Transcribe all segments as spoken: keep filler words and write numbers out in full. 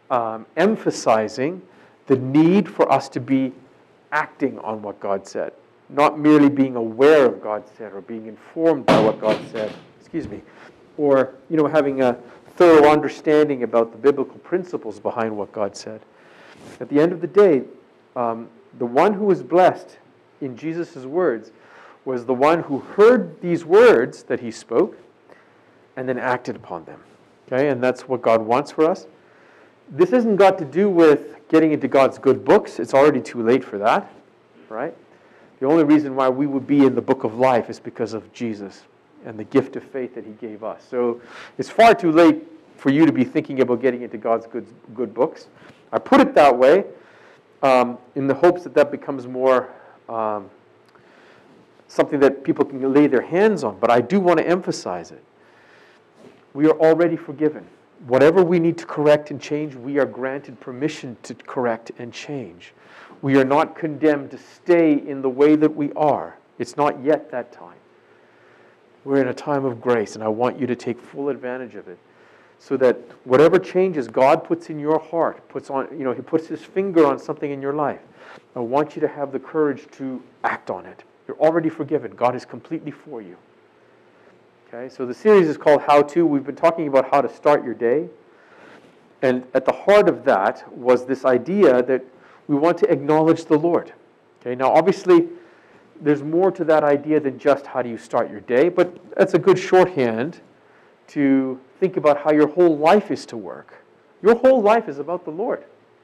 um, emphasizing the need for us to be acting on what God said, not merely being aware of God said or being informed by what God said, excuse me, or you know having a thorough understanding about the biblical principles behind what God said. At the end of the day, um, the one who was blessed in Jesus' words was the one who heard these words that he spoke and then acted upon them. Okay, and that's what God wants for us. This hasn't got to do with getting into God's good books. It's already too late for that, right? The only reason why we would be in the book of life is because of Jesus and the gift of faith that he gave us. So it's far too late for you to be thinking about getting into God's good, good books. I put it that way um, in the hopes that that becomes more um, something that people can lay their hands on. But I do want to emphasize it. We are already forgiven. Whatever we need to correct and change, we are granted permission to correct and change. We are not condemned to stay in the way that we are. It's not yet that time. We're in a time of grace, and I want you to take full advantage of it, so that whatever changes God puts in your heart, puts on, you know, he puts his finger on something in your life, I want you to have the courage to act on it. You're already forgiven. God is completely for you. Okay, so the series is called How To. We've been talking about how to start your day. And at the heart of that was this idea that we want to acknowledge the Lord. Okay, now obviously there's more to that idea than just how do you start your day, but that's a good shorthand to think about how your whole life is to work. Your whole life is about the Lord.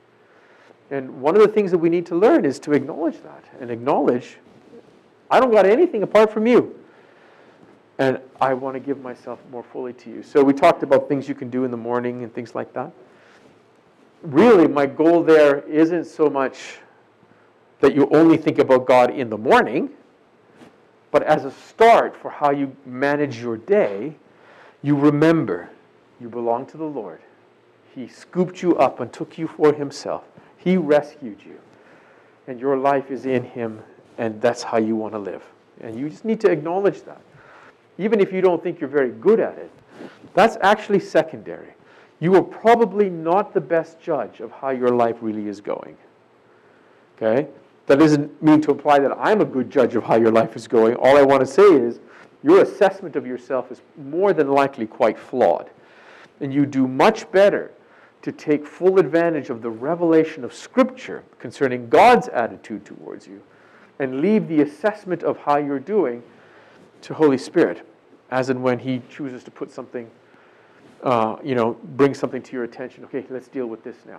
And one of the things that we need to learn is to acknowledge that and acknowledge, I don't got anything apart from you. And I want to give myself more fully to you. So we talked about things you can do in the morning and things like that. Really, my goal there isn't so much that you only think about God in the morning, but as a start for how you manage your day, you remember you belong to the Lord. He scooped you up and took you for himself. He rescued you. And your life is in him, and that's how you want to live. And you just need to acknowledge that. Even if you don't think you're very good at it, that's actually secondary. You are probably not the best judge of how your life really is going. Okay? That doesn't mean to imply that I'm a good judge of how your life is going. All I want to say is your assessment of yourself is more than likely quite flawed. And you do much better to take full advantage of the revelation of Scripture concerning God's attitude towards you and leave the assessment of how you're doing to Holy Spirit, as and when he chooses to put something, uh, you know, bring something to your attention. Okay, let's deal with this now.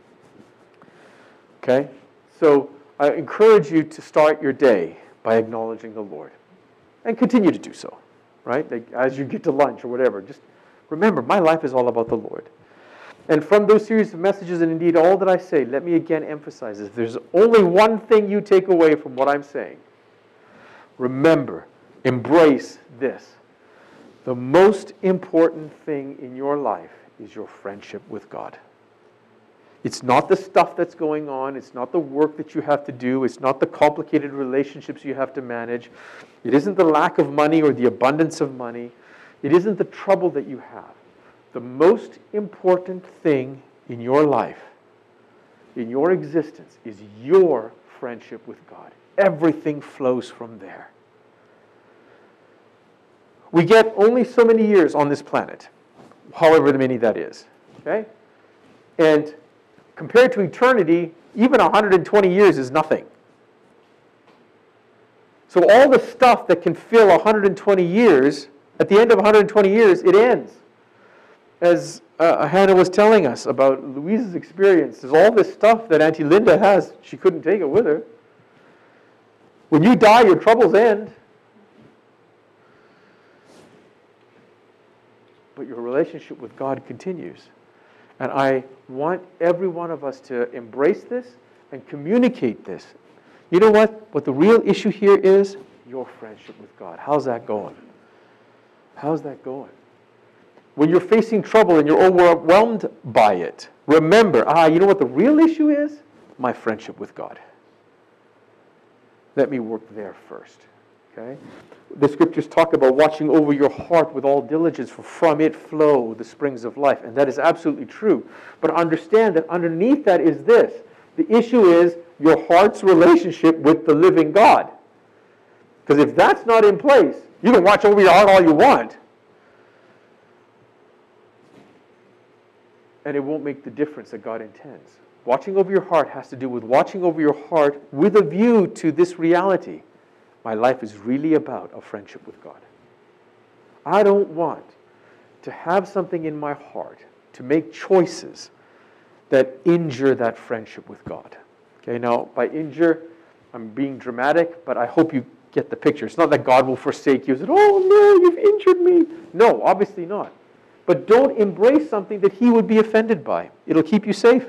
Okay? So I encourage you to start your day by acknowledging the Lord. And continue to do so, right? Like as you get to lunch or whatever, just remember, my life is all about the Lord. And from those series of messages, and indeed all that I say, let me again emphasize this. There's only one thing you take away from what I'm saying. Remember, embrace this. The most important thing in your life is your friendship with God. It's not the stuff that's going on. It's not the work that you have to do. It's not the complicated relationships you have to manage. It isn't the lack of money or the abundance of money. It isn't the trouble that you have. The most important thing in your life, in your existence, is your friendship with God. Everything flows from there. We get only so many years on this planet, however many that is. Okay? And compared to eternity, even one hundred twenty years is nothing. So all the stuff that can fill one hundred twenty years, at the end of one hundred twenty years, it ends. As uh, Hannah was telling us about Louise's experience, there's all this stuff that Auntie Linda has. She couldn't take it with her. When you die, your troubles end. But your relationship with God continues. And I want every one of us to embrace this and communicate this. You know what? What the real issue here is? Your friendship with God. How's that going? How's that going? When you're facing trouble and you're overwhelmed by it, remember, ah, you know what the real issue is? My friendship with God. Let me work there first. Okay? The scriptures talk about watching over your heart with all diligence, for from it flow the springs of life. And that is absolutely true. But understand that underneath that is this. The issue is your heart's relationship with the living God. Because if that's not in place, you can watch over your heart all you want, and it won't make the difference that God intends. Watching over your heart has to do with watching over your heart with a view to this reality. My life is really about a friendship with God. I don't want to have something in my heart to make choices that injure that friendship with God. Okay, now by injure, I'm being dramatic, but I hope you get the picture. It's not that God will forsake you and say, oh no, you've injured me. No, obviously not. But don't embrace something that He would be offended by. It'll keep you safe.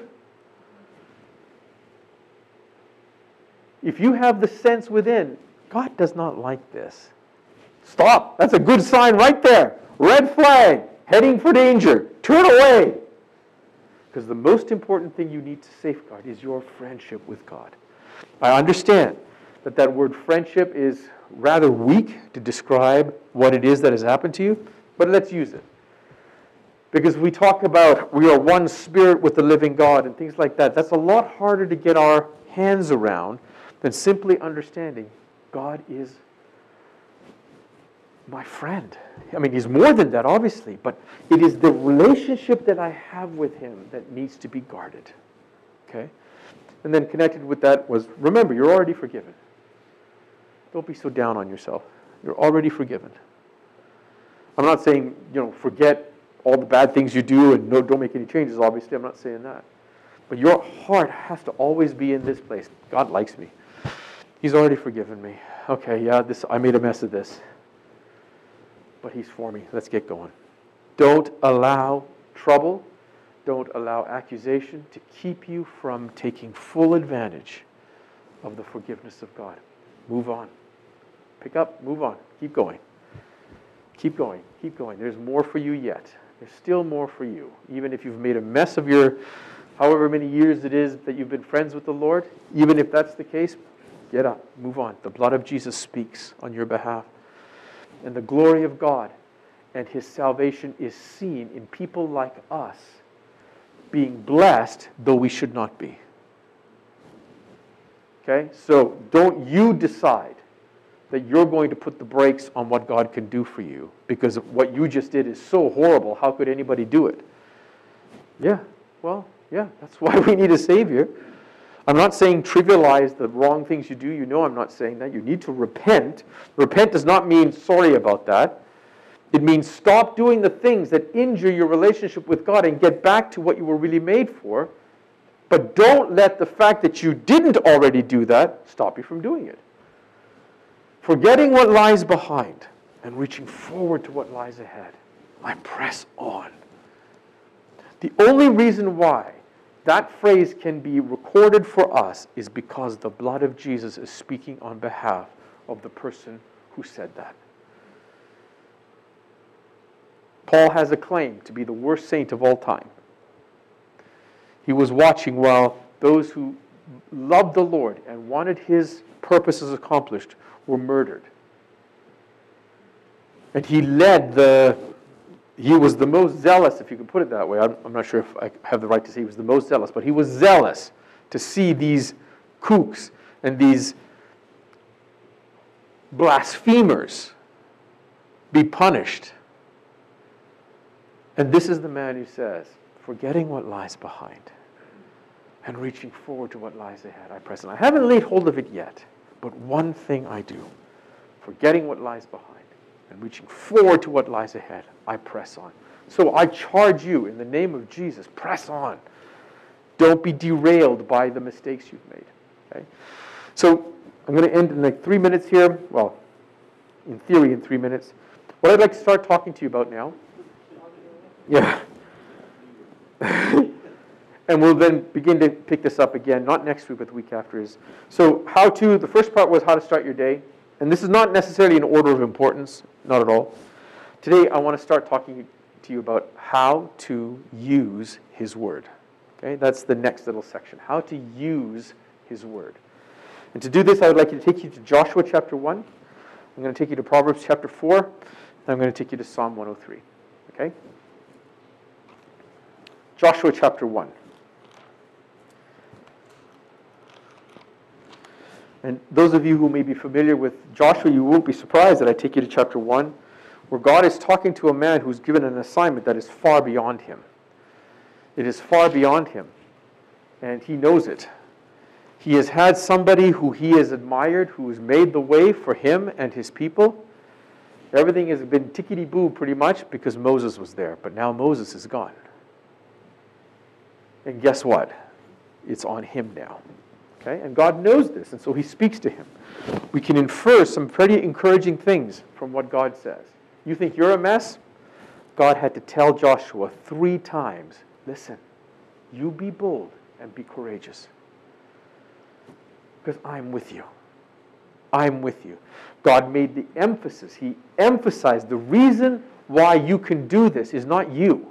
If you have the sense within, God does not like this. Stop. That's a good sign right there. Red flag. Heading for danger. Turn away. Because the most important thing you need to safeguard is your friendship with God. I understand that that word friendship is rather weak to describe what it is that has happened to you, but let's use it. Because we talk about we are one spirit with the living God and things like that. That's a lot harder to get our hands around than simply understanding God is my friend. I mean, He's more than that, obviously, but it is the relationship that I have with Him that needs to be guarded. Okay? And then connected with that was, remember, you're already forgiven. Don't be so down on yourself. You're already forgiven. I'm not saying, you know, forget all the bad things you do and no, don't make any changes, obviously. I'm not saying that. But your heart has to always be in this place. God likes me. He's already forgiven me. Okay, yeah, this I made a mess of this. But He's for me. Let's get going. Don't allow trouble, don't allow accusation to keep you from taking full advantage of the forgiveness of God. Move on. Pick up, move on. Keep going. Keep going. Keep going. There's more for you yet. There's still more for you. Even if you've made a mess of your, however many years it is that you've been friends with the Lord, even if that's the case, get up, move on. The blood of Jesus speaks on your behalf. And the glory of God and His salvation is seen in people like us being blessed, though we should not be. Okay? So don't you decide that you're going to put the brakes on what God can do for you because what you just did is so horrible. How could anybody do it? Yeah, well, yeah, that's why we need a Savior. I'm not saying trivialize the wrong things you do. You know I'm not saying that. You need to repent. Repent does not mean sorry about that. It means stop doing the things that injure your relationship with God and get back to what you were really made for. But don't let the fact that you didn't already do that stop you from doing it. Forgetting what lies behind and reaching forward to what lies ahead, I press on. The only reason why that phrase can be recorded for us is because the blood of Jesus is speaking on behalf of the person who said that. Paul has a claim to be the worst saint of all time. He was watching while those who loved the Lord and wanted His purposes accomplished were murdered. And he led the, he was the most zealous, if you could put it that way. I'm, I'm not sure if I have the right to say he was the most zealous, but he was zealous to see these kooks and these blasphemers be punished. And this is the man who says, forgetting what lies behind and reaching forward to what lies ahead, I press on. I haven't laid hold of it yet. But one thing I do, forgetting what lies behind and reaching forward to what lies ahead, I press on. So I charge you in the name of Jesus, press on. Don't be derailed by the mistakes you've made. Okay? So I'm going to end in like three minutes here. Well, in theory, in three minutes. What I'd like to start talking to you about now. Yeah. And we'll then begin to pick this up again, not next week, but the week after is. So how to, the first part was how to start your day. And this is not necessarily in order of importance, not at all. Today I want to start talking to you about how to use His Word. Okay, that's the next little section, how to use His Word. And to do this, I would like you to take you to Joshua chapter one. I'm going to take you to Proverbs chapter four, and I'm going to take you to Psalm one oh three. Okay? Joshua chapter one. And those of you who may be familiar with Joshua, you won't be surprised that I take you to chapter one, where God is talking to a man who's given an assignment that is far beyond him. It is far beyond him, and he knows it. He has had somebody who he has admired, who has made the way for him and his people. Everything has been tickety-boo pretty much because Moses was there, but now Moses is gone. And guess what? It's on him now. Okay? And God knows this, and so he speaks to him. We can infer some pretty encouraging things from what God says. You think you're a mess? God had to tell Joshua three times, listen, you be bold and be courageous. Because I'm with you. I'm with you. God made the emphasis. He emphasized the reason why you can do this is not you.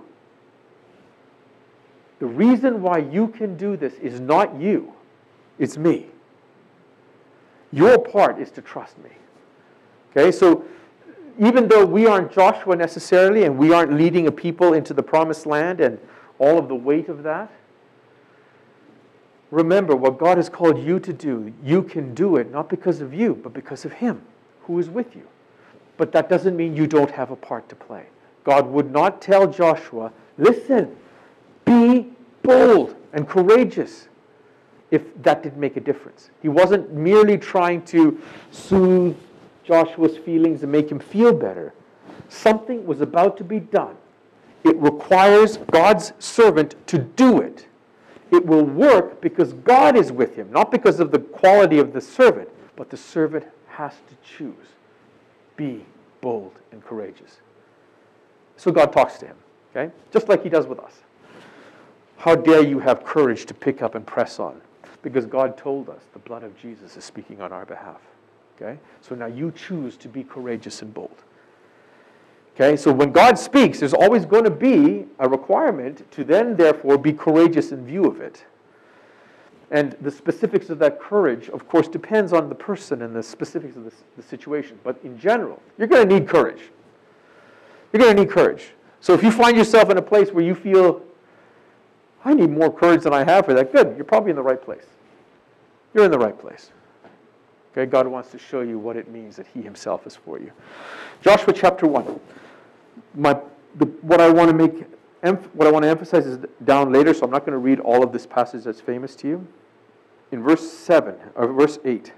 The reason why you can do this is not you. It's me. Your part is to trust me. Okay, so even though we aren't Joshua necessarily, and we aren't leading a people into the promised land and all of the weight of that, remember what God has called you to do. You can do it not because of you, but because of Him who is with you. But that doesn't mean you don't have a part to play. God would not tell Joshua, listen, be bold and courageous, if that didn't make a difference. He wasn't merely trying to soothe Joshua's feelings and make him feel better. Something was about to be done. It requires God's servant to do it. It will work because God is with him, not because of the quality of the servant, but the servant has to choose. Be bold and courageous. So God talks to him, okay? Just like he does with us. How dare you have courage to pick up and press on? Because God told us the blood of Jesus is speaking on our behalf. Okay? So now you choose to be courageous and bold. Okay? So when God speaks, there's always going to be a requirement to then, therefore, be courageous in view of it. And the specifics of that courage, of course, depends on the person and the specifics of the, the situation. But in general, you're going to need courage. You're going to need courage. So if you find yourself in a place where you feel, I need more courage than I have for that, good, you're probably in the right place. You're in the right place. Okay, God wants to show you what it means that He Himself is for you. Joshua chapter one. My, the, what I want to make, what I want to emphasize is down later, so I'm not going to read all of this passage that's famous to you. In verse seven, or verse eight.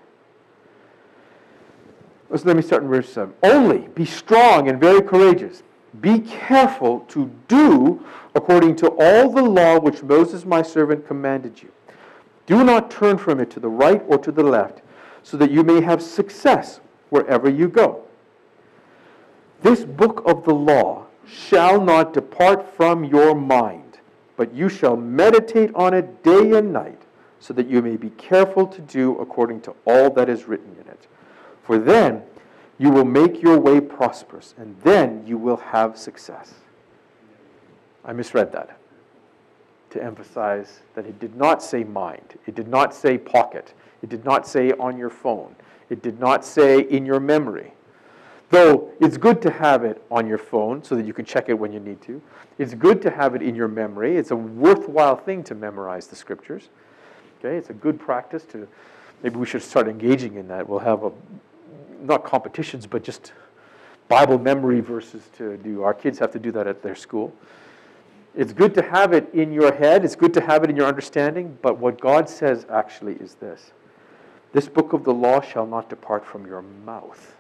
Let's, let me start in verse seven. Only be strong and very courageous. Be careful to do according to all the law which Moses my servant commanded you. Do not turn from it to the right or to the left, so that you may have success wherever you go. This book of the law shall not depart from your mind, but you shall meditate on it day and night, so that you may be careful to do according to all that is written in it. For then you will make your way prosperous, and then you will have success. I misread that to emphasize that it did not say mind. It did not say pocket. It did not say on your phone. It did not say in your memory. Though it's good to have it on your phone so that you can check it when you need to. It's good to have it in your memory. It's a worthwhile thing to memorize the scriptures. Okay, it's a good practice to, maybe we should start engaging in that. We'll have a, not competitions, but just Bible memory verses to do. Our kids have to do that at their school. It's good to have it in your head. It's good to have it in your understanding. But what God says actually is this. This book of the law shall not depart from your mouth.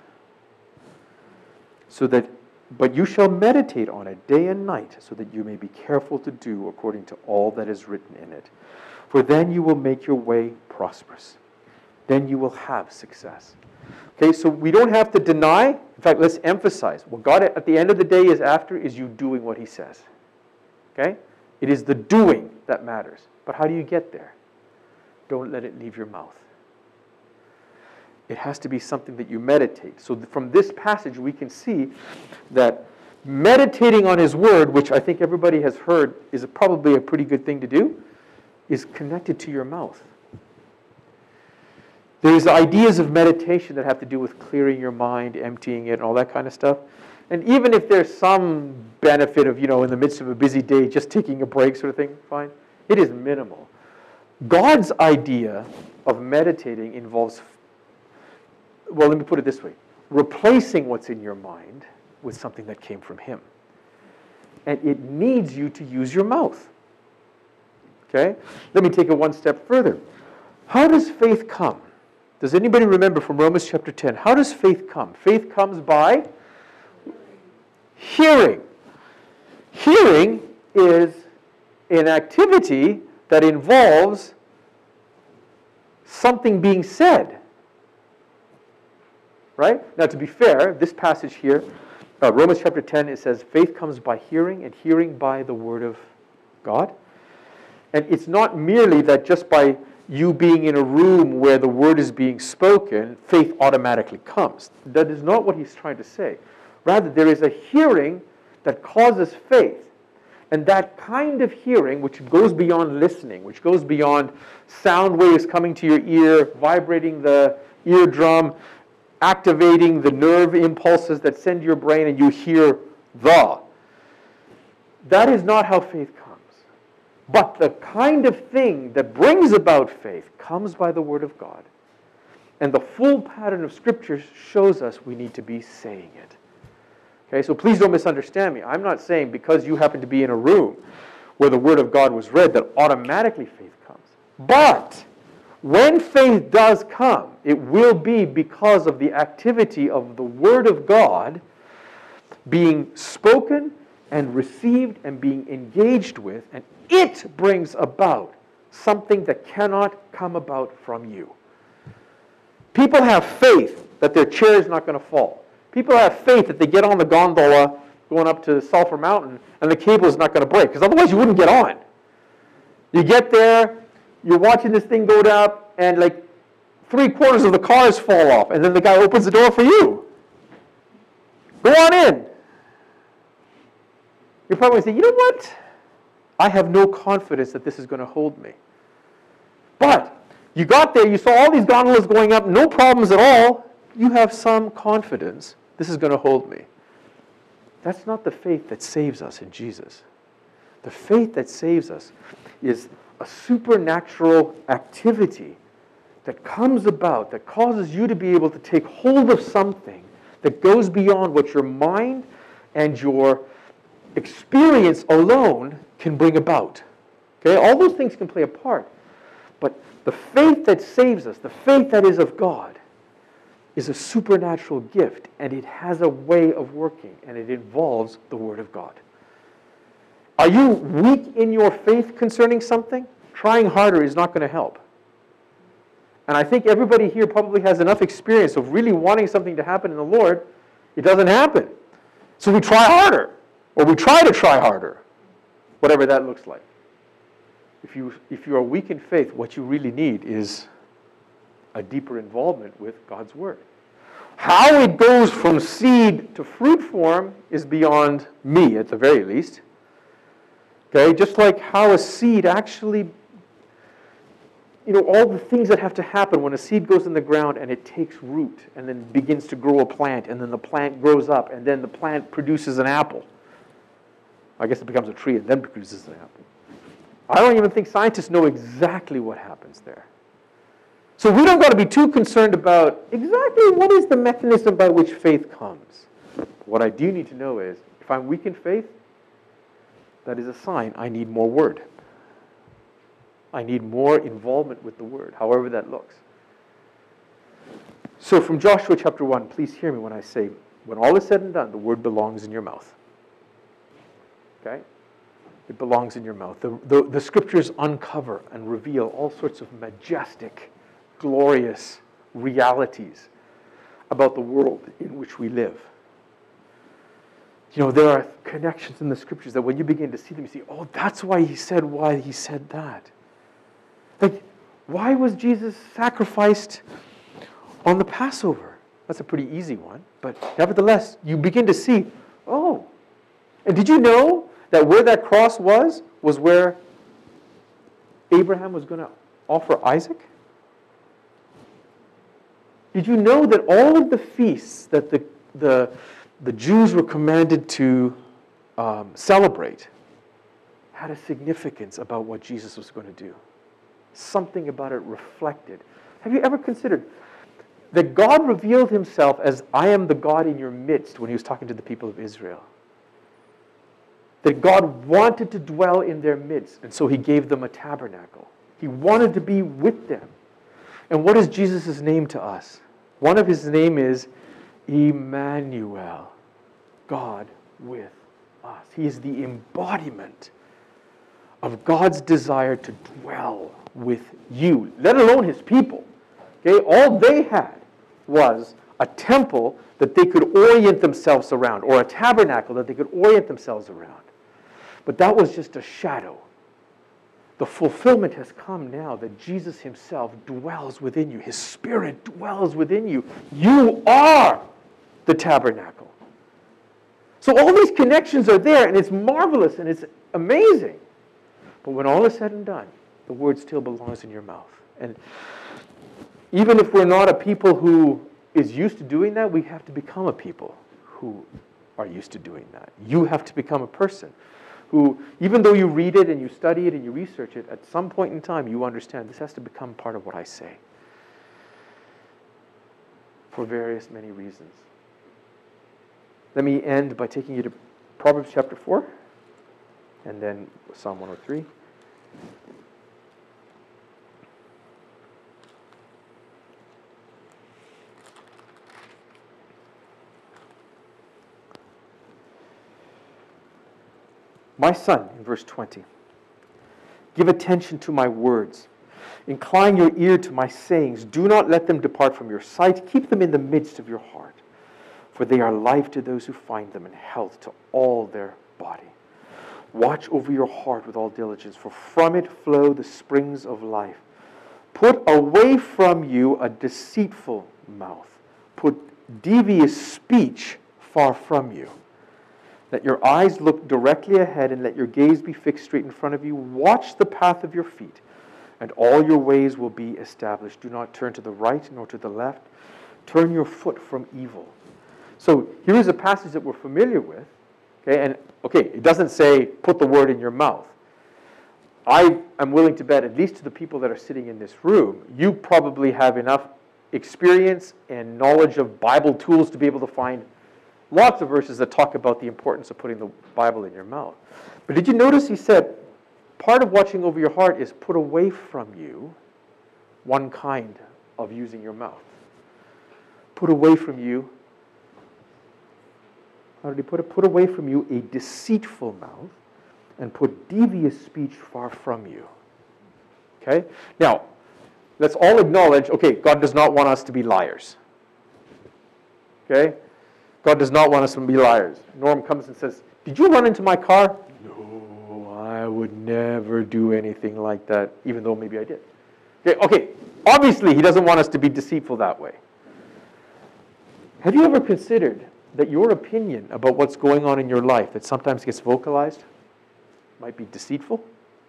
So that, but you shall meditate on it day and night, so that you may be careful to do according to all that is written in it. For then you will make your way prosperous. Then you will have success. Okay, so we don't have to deny. In fact, let's emphasize. What God at the end of the day is after is you doing what He says. Okay? It is the doing that matters. But how do you get there? Don't let it leave your mouth. It has to be something that you meditate. So from this passage, we can see that meditating on His Word, which I think everybody has heard is probably a pretty good thing to do, is connected to your mouth. There's ideas of meditation that have to do with clearing your mind, emptying it, and all that kind of stuff. And even if there's some benefit of, you know, in the midst of a busy day, just taking a break sort of thing, fine, it is minimal. God's idea of meditating involves, well, let me put it this way, replacing what's in your mind with something that came from Him. And it needs you to use your mouth. Okay? Let me take it one step further. How does faith come? Does anybody remember from Romans chapter ten? How does faith come? Faith comes by hearing. Hearing is an activity that involves something being said. Right? Now, to be fair, this passage here, uh, Romans chapter ten, it says, faith comes by hearing, and hearing by the word of God. And it's not merely that just by you being in a room where the word is being spoken, faith automatically comes. That is not what he's trying to say. Rather, there is a hearing that causes faith. And that kind of hearing, which goes beyond listening, which goes beyond sound waves coming to your ear, vibrating the eardrum, activating the nerve impulses that send to your brain and you hear the. That is not how faith comes. But the kind of thing that brings about faith comes by the Word of God. And the full pattern of Scripture shows us we need to be saying it. Okay, so please don't misunderstand me. I'm not saying because you happen to be in a room where the Word of God was read that automatically faith comes. But when faith does come, it will be because of the activity of the Word of God being spoken and received and being engaged with, and it brings about something that cannot come about from you. People have faith that their chair is not going to fall. People have faith that they get on the gondola going up to Sulphur Mountain and the cable is not going to break, because otherwise you wouldn't get on. You get there, you're watching this thing go down, and like three quarters of the cars fall off, and then the guy opens the door for you. Go on in. You're probably going to say, you know what? I have no confidence that this is going to hold me. But you got there, you saw all these gondolas going up, no problems at all. You have some confidence this is going to hold me. That's not the faith that saves us in Jesus. The faith that saves us is a supernatural activity that comes about, that causes you to be able to take hold of something that goes beyond what your mind and your experience alone can bring about. Okay, all those things can play a part. But the faith that saves us, the faith that is of God, is a supernatural gift, and it has a way of working, and it involves the Word of God. Are you weak in your faith concerning something? Trying harder is not going to help. And I think everybody here probably has enough experience of really wanting something to happen in the Lord. It doesn't happen. So we try harder, or we try to try harder, whatever that looks like. If you, if you are weak in faith, what you really need is a deeper involvement with God's Word. How it goes from seed to fruit form is beyond me, at the very least. Okay, just like how a seed actually, you know, all the things that have to happen when a seed goes in the ground and it takes root and then begins to grow a plant, and then the plant grows up, and then the plant produces an apple. I guess it becomes a tree and then produces an apple. I don't even think scientists know exactly what happens there. So we don't got to be too concerned about exactly what is the mechanism by which faith comes. What I do need to know is, if I'm weak in faith, that is a sign I need more Word. I need more involvement with the Word, however that looks. So from Joshua chapter one, please hear me when I say, when all is said and done, the Word belongs in your mouth. Okay? It belongs in your mouth. The, the, the Scriptures uncover and reveal all sorts of majestic, glorious realities about the world in which we live. You know, there are connections in the Scriptures that when you begin to see them, you see, oh, that's why he said why he said that. Like, why was Jesus sacrificed on the Passover? That's a pretty easy one. But nevertheless, you begin to see, oh, and did you know that where that cross was, was where Abraham was going to offer Isaac? Did you know that all of the feasts that the, the, the Jews were commanded to um, celebrate had a significance about what Jesus was going to do? Something about it reflected. Have you ever considered that God revealed himself as, I am the God in your midst, when he was talking to the people of Israel? That God wanted to dwell in their midst, and so he gave them a tabernacle. He wanted to be with them. And what is Jesus' name to us? One of his name is Emmanuel, God with us. He is the embodiment of God's desire to dwell with you, let alone his people. Okay? All they had was a temple that they could orient themselves around, or a tabernacle that they could orient themselves around. But that was just a shadow. The fulfillment has come now that Jesus himself dwells within you. His Spirit dwells within you. You are the tabernacle. So all these connections are there, and it's marvelous, and it's amazing. But when all is said and done, the word still belongs in your mouth. And even if we're not a people who is used to doing that, we have to become a people who are used to doing that. You have to become a person who, even though you read it and you study it and you research it, at some point in time you understand this has to become part of what I say. For various many reasons. Let me end by taking you to Proverbs chapter four, and then Psalm one oh three. My son, in verse twenty, give attention to my words. Incline your ear to my sayings. Do not let them depart from your sight. Keep them in the midst of your heart. For they are life to those who find them, and health to all their body. Watch over your heart with all diligence, for from it flow the springs of life. Put away from you a deceitful mouth. Put devious speech far from you. Let your eyes look directly ahead, and let your gaze be fixed straight in front of you. Watch the path of your feet, and all your ways will be established. Do not turn to the right nor to the left. Turn your foot from evil. So here is a passage that we're familiar with. Okay, and okay, it doesn't say put the word in your mouth. I am willing to bet, at least to the people that are sitting in this room, you probably have enough experience and knowledge of Bible tools to be able to find lots of verses that talk about the importance of putting the Bible in your mouth. But did you notice he said, part of watching over your heart is put away from you one kind of using your mouth. Put away from you, how did he put it? Put away from you a deceitful mouth, and put devious speech far from you. Okay? Now, let's all acknowledge, okay, God does not want us to be liars. Okay? God does not want us to be liars. Norm comes and says, did you run into my car? No, I would never do anything like that, even though maybe I did. Okay, okay, obviously he doesn't want us to be deceitful that way. Have you ever considered that your opinion about what's going on in your life that sometimes gets vocalized might be deceitful?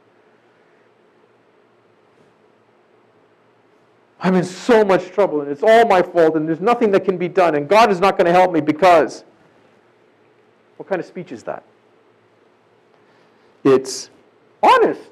I'm in so much trouble, and it's all my fault, and there's nothing that can be done, and God is not going to help me because... What kind of speech is that? It's honest.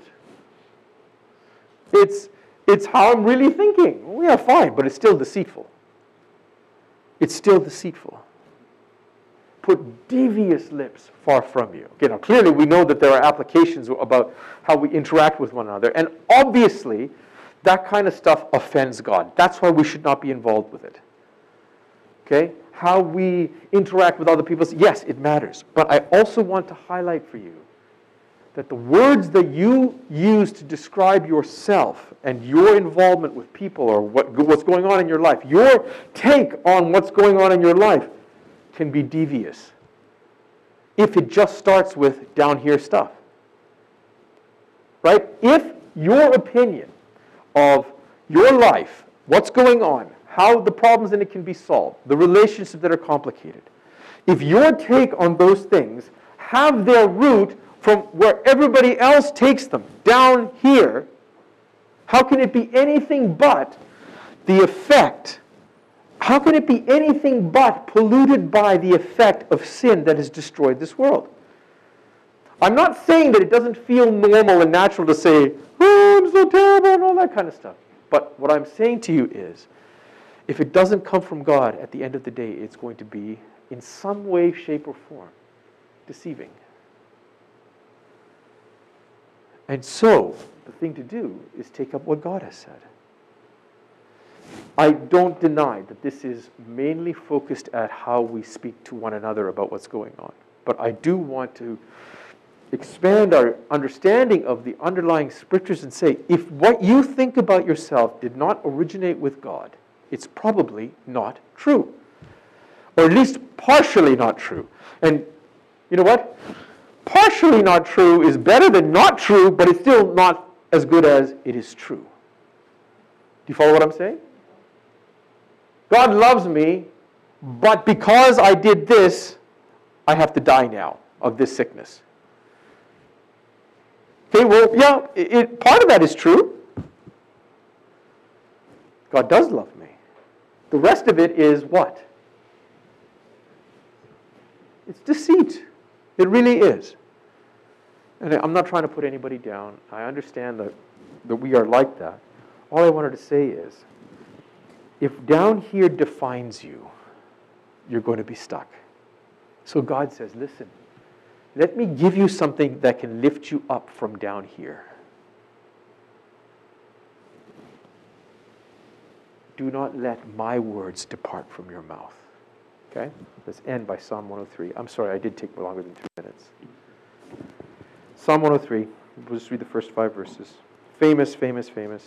It's, it's how I'm really thinking. Well, yeah, fine, but it's still deceitful. It's still deceitful. Put devious lips far from you. Okay, now clearly we know that there are applications about how we interact with one another, and obviously that kind of stuff offends God. That's why we should not be involved with it. Okay? How we interact with other people, yes, it matters. But I also want to highlight for you that the words that you use to describe yourself and your involvement with people, or what, what's going on in your life, your take on what's going on in your life, can be devious if it just starts with down here stuff. Right? If your opinion of your life, what's going on, how the problems in it can be solved, the relationships that are complicated, if your take on those things have their root from where everybody else takes them, down here, how can it be anything but the effect how can it be anything but polluted by the effect of sin that has destroyed this world? I'm not saying that it doesn't feel normal and natural to say, oh, I'm so terrible and all that kind of stuff. But what I'm saying to you is, if it doesn't come from God, at the end of the day, it's going to be, in some way, shape, or form, deceiving. And so, the thing to do is take up what God has said. I don't deny that this is mainly focused at how we speak to one another about what's going on. But I do want to expand our understanding of the underlying scriptures and say, if what you think about yourself did not originate with God, it's probably not true. Or at least partially not true. And you know what? Partially not true is better than not true, but it's still not as good as it is true. Do you follow what I'm saying? God loves me, but because I did this, I have to die now of this sickness. Okay, well, yeah, it, it, part of that is true. God does love me. The rest of it is what? It's deceit. It really is. And I'm not trying to put anybody down. I understand that, that we are like that. All I wanted to say is, if down here defines you, you're going to be stuck. So God says, listen, let me give you something that can lift you up from down here. Do not let my words depart from your mouth. Okay? Let's end by Psalm one oh three. I'm sorry, I did take longer than three minutes. Psalm one oh three. We'll just read the first five verses. Famous, famous, famous.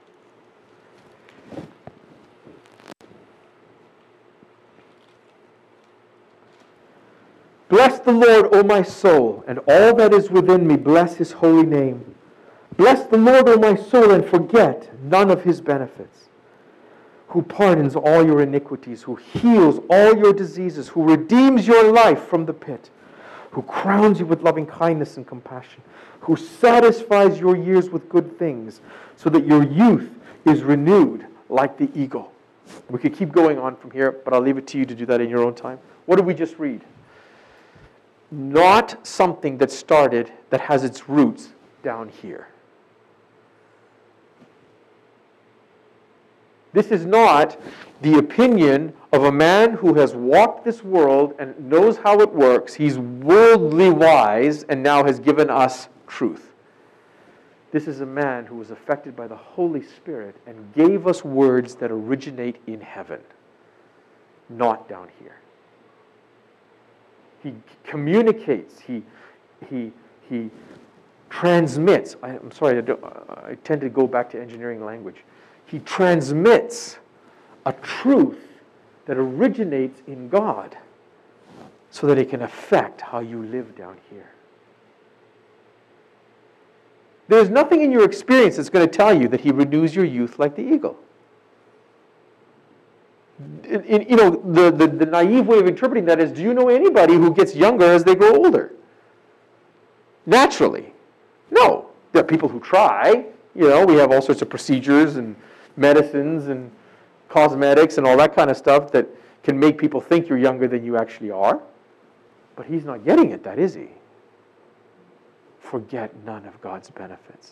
Bless the Lord, O my soul, and all that is within me, bless his holy name. Bless the Lord, O my soul, and forget none of his benefits. Who pardons all your iniquities, who heals all your diseases, who redeems your life from the pit, who crowns you with loving kindness and compassion, who satisfies your years with good things, so that your youth is renewed like the eagle. We could keep going on from here, but I'll leave it to you to do that in your own time. What did we just read? Not something that started, that has its roots down here. This is not the opinion of a man who has walked this world and knows how it works. He's worldly wise and now has given us truth. This is a man who was affected by the Holy Spirit and gave us words that originate in heaven, not down here. He communicates, he, he, he transmits. I, I'm sorry, I, don't, I tend to go back to engineering language. He transmits a truth that originates in God so that it can affect how you live down here. There's nothing in your experience that's going to tell you that he renews your youth like the eagle. In, in, you know, the, the, the naive way of interpreting that is, do you know anybody who gets younger as they grow older? Naturally. No. There are people who try. You know, we have all sorts of procedures and medicines and cosmetics and all that kind of stuff that can make people think you're younger than you actually are. But he's not getting at that, is he? Forget none of God's benefits.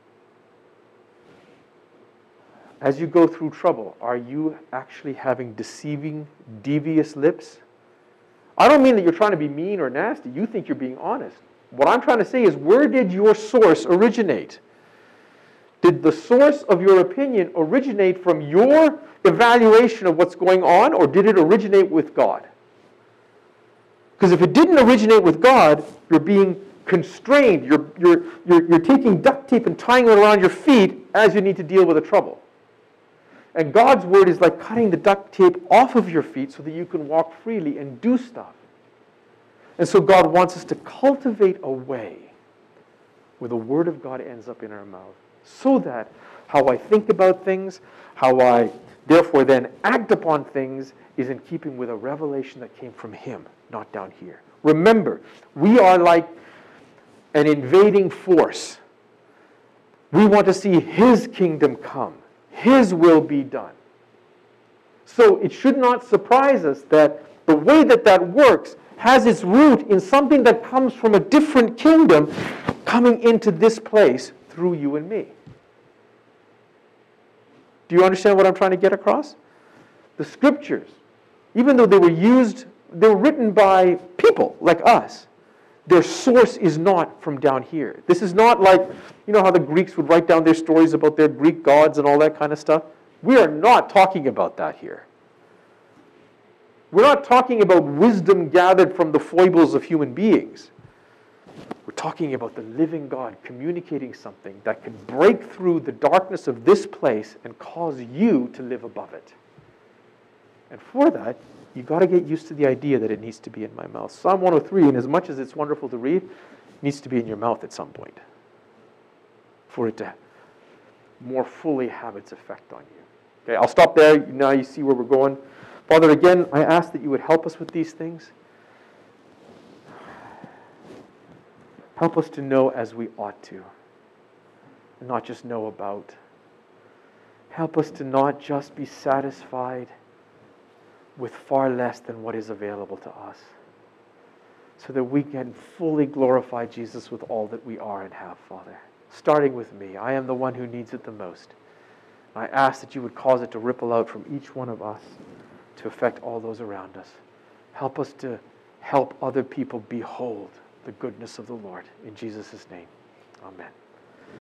As you go through trouble, are you actually having deceiving, devious lips? I don't mean that you're trying to be mean or nasty. You think you're being honest. What I'm trying to say is, where did your source originate? Did the source of your opinion originate from your evaluation of what's going on, or did it originate with God? Because if it didn't originate with God, you're being constrained. You're, you're, you're, you're taking duct tape and tying it around your feet as you need to deal with a trouble. And God's word is like cutting the duct tape off of your feet so that you can walk freely and do stuff. And so God wants us to cultivate a way where the word of God ends up in our mouth, so that how I think about things, how I therefore then act upon things, is in keeping with a revelation that came from him, not down here. Remember, we are like an invading force. We want to see his kingdom come. His will be done. So it should not surprise us that the way that that works has its root in something that comes from a different kingdom coming into this place through you and me. Do you understand what I'm trying to get across? The scriptures, even though they were used, they were written by people like us, their source is not from down here. This is not like, you know how the Greeks would write down their stories about their Greek gods and all that kind of stuff? We are not talking about that here. We're not talking about wisdom gathered from the foibles of human beings. We're talking about the living God communicating something that can break through the darkness of this place and cause you to live above it. And for that, you've got to get used to the idea that it needs to be in my mouth. Psalm one oh three, and as much as it's wonderful to read, needs to be in your mouth at some point for it to more fully have its effect on you. Okay, I'll stop there. Now you see where we're going. Father, again, I ask that you would help us with these things. Help us to know as we ought to, and not just know about. Help us to not just be satisfied with far less than what is available to us, so that we can fully glorify Jesus with all that we are and have, Father. Starting with me, I am the one who needs it the most. I ask that you would cause it to ripple out from each one of us to affect all those around us. Help us to help other people behold the goodness of the Lord. In Jesus' name, amen.